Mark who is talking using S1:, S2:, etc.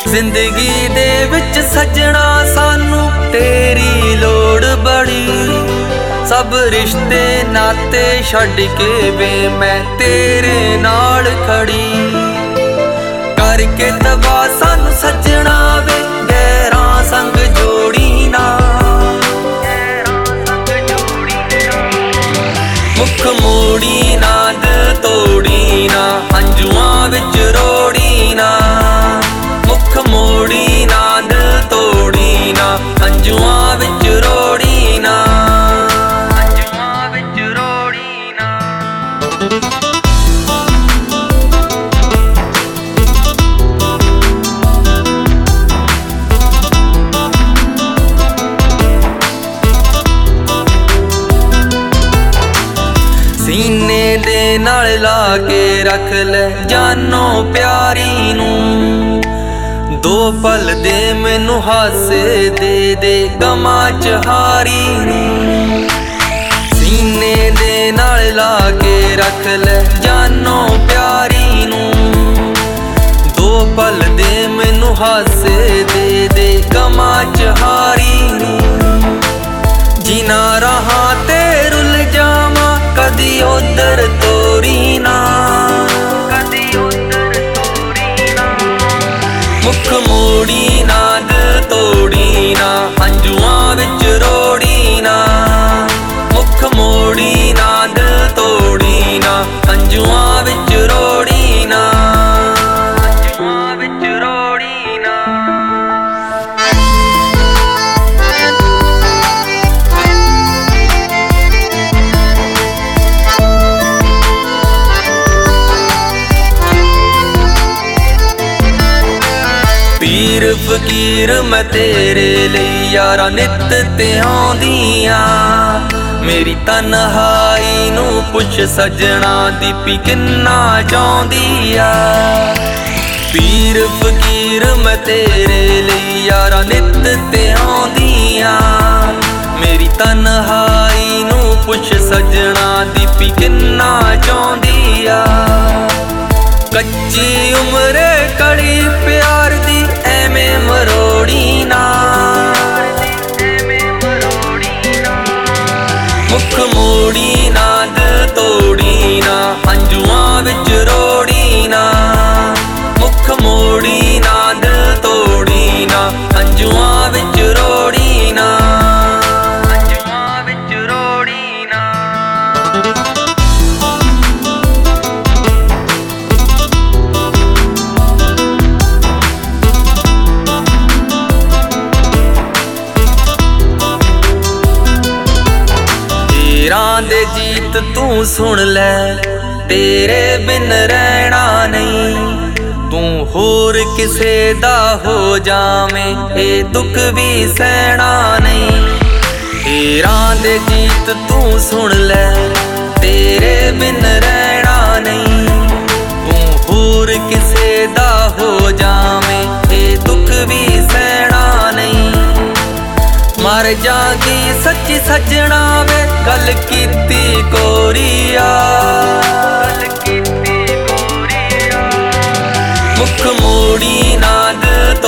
S1: ਜ਼ਿੰਦਗੀ ਦੇ ਵਿੱਚ ਸੱਜਣਾ ਸਾਨੂੰ ਤੇਰੀ ਲੋੜ ਬੜੀ। ਸਭ ਰਿਸ਼ਤੇ ਨਾਤੇ ਛੱਡ ਕੇ ਵੇ ਮੈਂ ਤੇਰੇ ਨਾਲ ਖੜੀ। ਕਰਕੇ ਤਬਾਹ ਸਾਨੂੰ ਸੱਜਣਾ ਵੇ ਗੈਰਾਂ ਸੰਗ ਜੋੜੀ ਨਾ। ਮੁੱਖ ਮੋੜੀ ਨਾ ਦਿਲ ਤੋੜੀ ਨਾ, ਹੰਝੂਆਂ ਵਿੱਚ ਰੋੜੀ ਨਾ। ਮੁੱਖ ਮੋੜੀ ਨਾ ਦਿਲ ਤੋੜੀ ਨਾ, ਹੰਝੂਆਂ ਵਿੱਚ ਰੋੜੀ ਨਾ। ਹੰਝੂਆਂ ਵਿੱਚ ਰੋੜੀ ਨਾ। ਸੀਨੇ ਦੇ ਨਾਲ ਲਾ ਕੇ ਰੱਖ ਲੈ ਜਾਨੋ ਪਿਆਰੀ ਨੂੰ। ਦੋ ਪਲ ਦੇ ਮੈਨੂੰ ਹਾਸੇ ਦੇ ਦੇ ਗਮਾਂ ਚ ਹਾਰੀ ਨੂੰ। ਸੀਨੇ ਦੇ ਨਾਲ ਲਾ ਕੇ ਰੱਖ ਲੈ ਜਾਨੋ ਪਿਆਰੀ ਨੂੰ। ਦੋ ਪਲ ਦੇ ਮੈਨੂੰ ਹਾਸੇ ਦੇ ਦੇ ਗਮਾਂ ਚ ਹਾਰੀ ਨੂੰ। ਜਿਨਾ ਰਹਾ ਤੇ ਰੁੱਲ ਜਾਵਾਂ ਕਦੀ ਉਧਰ ਤੋਰੀ ਨਾ। ਕਦੀ ਉਧਰ ਤੋਰੀ ਨਾ। ਮੁੱਖ ਮੋੜੀ ਨਾ ਦਿਲ ਤੋੜੀ ਨਾ, ਹੰਝੂਆਂ ਵਿੱਚ ਰੋੜੀ ਨਾ। ਮੁੱਖ ਮੋੜੀ ਨਾ ਦਿਲ ਤੋੜੀ ਨਾ, ਹੰਝੂਆਂ ਵਿੱਚ ਰੋੜੀ ਨਾ। ਹੰਝੂਆਂ ਵਿੱਚ ਰੋੜੀ ਨਾ। ਪੀਰ ਫਕੀਰ ਮੈਂ ਤੇਰੇ ਲਈ ਯਾਰਾ ਨਿੱਤ ਤੇ ਆਉਂਦੀ ਆ। ਮੇਰੀ ਤਨਹਾਈ ਨੂੰ ਪੁੱਛ ਸੱਜਣਾ ਦੀਪੀ ਕਿੰਨਾ ਚਾਹੁੰਦੀ ਆ। ਪੀਰ ਫਕੀਰ ਮੈਂ ਤੇਰੇ ਲਈ ਯਾਰਾ ਨਿੱਤ ਤੇ ਆਉਂਦੀ ਆ। ਮੇਰੀ ਤਨਹਾਈ ਨੂੰ ਪੁੱਛ ਸੱਜਣਾ ਦੀਪੀ ਕਿੰਨਾ ਚਾਹੁੰਦੀ ਆ। ਕੱਚੀ ਉਮਰੇ ਕੜੀ ਪਿਆਰ ਦੀ ਐਵੇਂ ਮਰੋੜੀ ਨਾ। ਮੁੱਖ ਮੋੜੀ ਨਾ ਦਿਲ ਤੋੜੀ ਨਾ, ਹੰਝੂਆਂ ਵਿੱਚ ਰੋੜੀ ਨਾ। ਮੁੱਖ ਮੋੜੀ ਨਾ ਦਿਲ ਤੋੜੀ ਨਾ, ਹੰਝੂਆਂ ਵਿੱਚ ਰੋੜੀ ਨਾ। ਹੰਝੂਆਂ ਵਿੱਚ ਰੋੜੀ ਨਾ। ਹੀਰਾਂ ਦੇ ਗੀਤ ਤੂੰ ਸੁਣ ਲੈ ਤੇਰੇ ਬਿਨ ਰਹਿਣਾ ਨਹੀਂ। ਤੂੰ ਹੋਰ ਕਿਸੇ ਦਾ ਹੋ ਜਾਵੇਂ ਇਹ ਦੁੱਖ ਵੀ ਸਹਿਣਾ ਨਹੀਂ। ਹੀਰਾਂ ਦੇ ਗੀਤ ਤੂੰ ਸੁਣ ਲੈ ਤੇਰੇ ਬਿਨ ਰਹਿਣਾ ਨਹੀਂ। ਤੂੰ ਹੋਰ ਕਿਸੇ ਦਾ ਹੋ ਜਾਵੇਂ ਇਹ ਦੁੱਖ ਵੀ ਸਹਿਣਾ ਨਹੀਂ। ਮਰ ਜਾਗੀ ਸੱਚੀ ਸੱਜਣਾ ਵੇ ਗੱਲ ਕੀਤੀ ਕੋਰੀਆ। ਮੁੱਖ ਮੋੜੀ ਨਾ ਦਿਲ